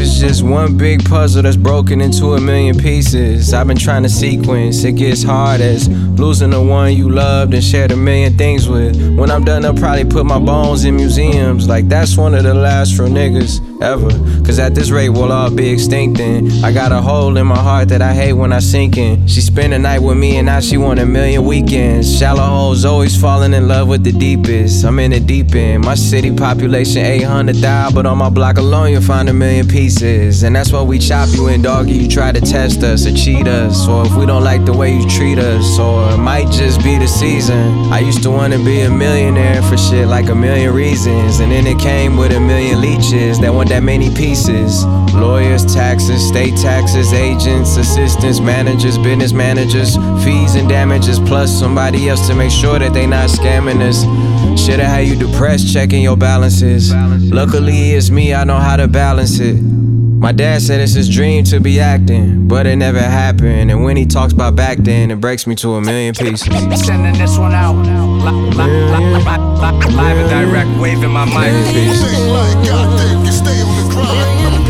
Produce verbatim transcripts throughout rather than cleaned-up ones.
is just one big puzzle that's broken into a million pieces. I've been trying to sequence, it gets hard as losing the one you loved and shared a million things with. When I'm done, I'll probably put my bones in museums. Like that's one of the last real niggas ever. Cause at this rate we'll all be extincting. I got a hole in my heart that I hate when I sink in. She spent a night with me and now she want a million weekends. Shallow holes always falling in love with the deepest. I'm in the deep end. My city population eight hundred thousand, but on my block alone you'll find a million pieces. And that's why we chop you in, doggy. You try to test us or cheat us, or if we don't like the way you treat us, or it might just be the season. I used to wanna be a millionaire for shit like a million reasons, and then it came with a million leeches that want that many pieces. Lawyers, taxes, state taxes, agents, assistants, managers, business managers, fees and damages, plus somebody else to make sure that they not scamming us. Shit'll have you depressed checking your balances. Luckily it's me, I know how to balance it. My dad said it's his dream to be acting, but it never happened. And when he talks about back then, it breaks me to a million pieces. Sending this one out, li- li- li- li- live and direct, waving my mic. Like God, think you stay on the grind.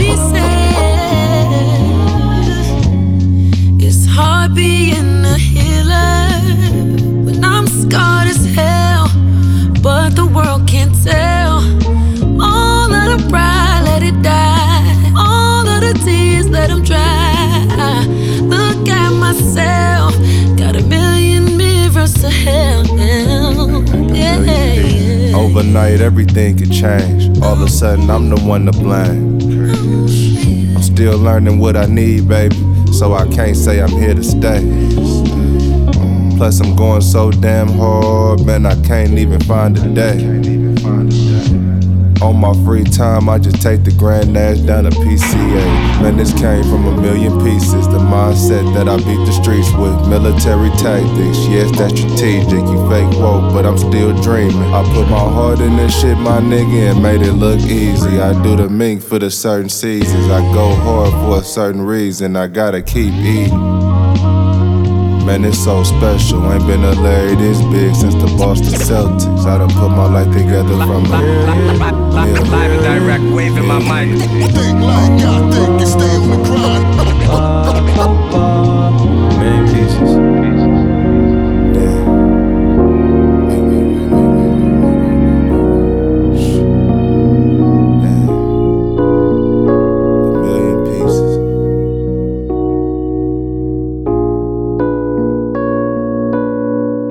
It's hard being a healer when I'm scarred as hell, but the world can't tell. All of the pride, let it die. All of the tears, let them dry. Look at myself, got a million mirrors to hell. Yeah, yeah. Overnight, everything could change. All of a sudden, I'm the one to blame. I'm still learning what I need, baby, so I can't say I'm here to stay. Plus, I'm going so damn hard, man, I can't even find a day. On my free time, I just take the Grand Nash down to P C A. Man, this came from a million pieces. The mindset that I beat the streets with. Military tactics, yes, that's strategic. You fake woke, but I'm still dreaming. I put my heart in this shit, my nigga, and made it look easy. I do the mink for the certain seasons. I go hard for a certain reason. I gotta keep eating. Man, it's so special. Ain't been a Larry this big since the Boston Celtics. I done put my life together from a Live and direct, waving my mic. Think like God, think you stay on the grind.